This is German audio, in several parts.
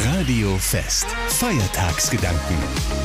Radio Fest. Feiertagsgedanken.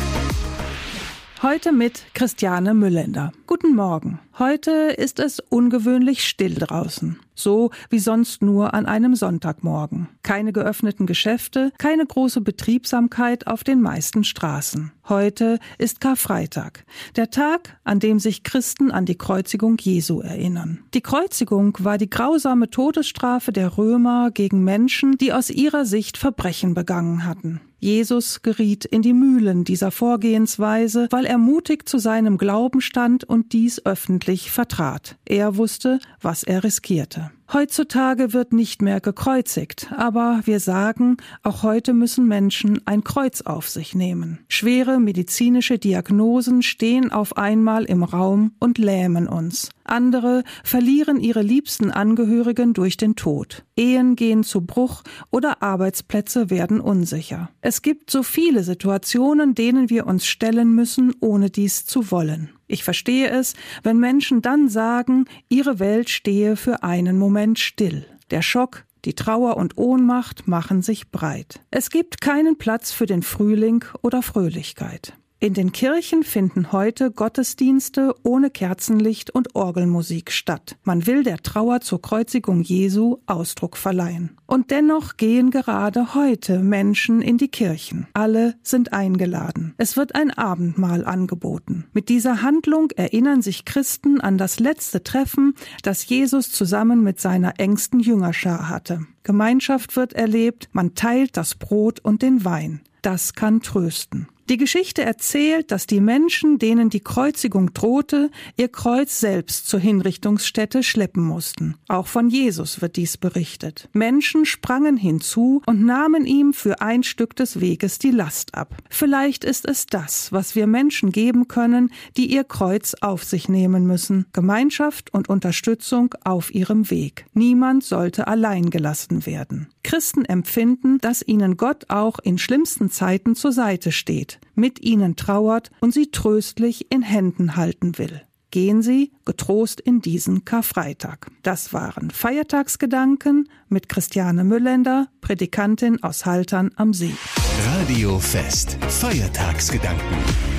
Heute mit Christiane Müllender. Guten Morgen. Heute ist es ungewöhnlich still draußen. So wie sonst nur an einem Sonntagmorgen. Keine geöffneten Geschäfte, keine große Betriebsamkeit auf den meisten Straßen. Heute ist Karfreitag, der Tag, an dem sich Christen an die Kreuzigung Jesu erinnern. Die Kreuzigung war die grausame Todesstrafe der Römer gegen Menschen, die aus ihrer Sicht Verbrechen begangen hatten. Jesus geriet in die Mühlen dieser Vorgehensweise, weil er mutig zu seinem Glauben stand und dies öffentlich vertrat. Er wusste, was er riskierte. Heutzutage wird nicht mehr gekreuzigt, aber wir sagen, auch heute müssen Menschen ein Kreuz auf sich nehmen. Schwere medizinische Diagnosen stehen auf einmal im Raum und lähmen uns. Andere verlieren ihre liebsten Angehörigen durch den Tod. Ehen gehen zu Bruch oder Arbeitsplätze werden unsicher. Es gibt so viele Situationen, denen wir uns stellen müssen, ohne dies zu wollen. Ich verstehe es, wenn Menschen dann sagen, ihre Welt stehe für einen Moment still. Der Schock, die Trauer und Ohnmacht machen sich breit. Es gibt keinen Platz für den Frühling oder Fröhlichkeit. In den Kirchen finden heute Gottesdienste ohne Kerzenlicht und Orgelmusik statt. Man will der Trauer zur Kreuzigung Jesu Ausdruck verleihen. Und dennoch gehen gerade heute Menschen in die Kirchen. Alle sind eingeladen. Es wird ein Abendmahl angeboten. Mit dieser Handlung erinnern sich Christen an das letzte Treffen, das Jesus zusammen mit seiner engsten Jüngerschar hatte. Gemeinschaft wird erlebt, man teilt das Brot und den Wein. Das kann trösten. Die Geschichte erzählt, dass die Menschen, denen die Kreuzigung drohte, ihr Kreuz selbst zur Hinrichtungsstätte schleppen mussten. Auch von Jesus wird dies berichtet. Menschen sprangen hinzu und nahmen ihm für ein Stück des Weges die Last ab. Vielleicht ist es das, was wir Menschen geben können, die ihr Kreuz auf sich nehmen müssen. Gemeinschaft und Unterstützung auf ihrem Weg. Niemand sollte allein gelassen werden. Christen empfinden, dass ihnen Gott auch in schlimmsten Zeiten zur Seite steht, mit ihnen trauert und sie tröstlich in Händen halten will. Gehen Sie getrost in diesen Karfreitag. Das waren Feiertagsgedanken mit Christiane Müllender, Predikantin aus Haltern am See. Radio Fest. Feiertagsgedanken.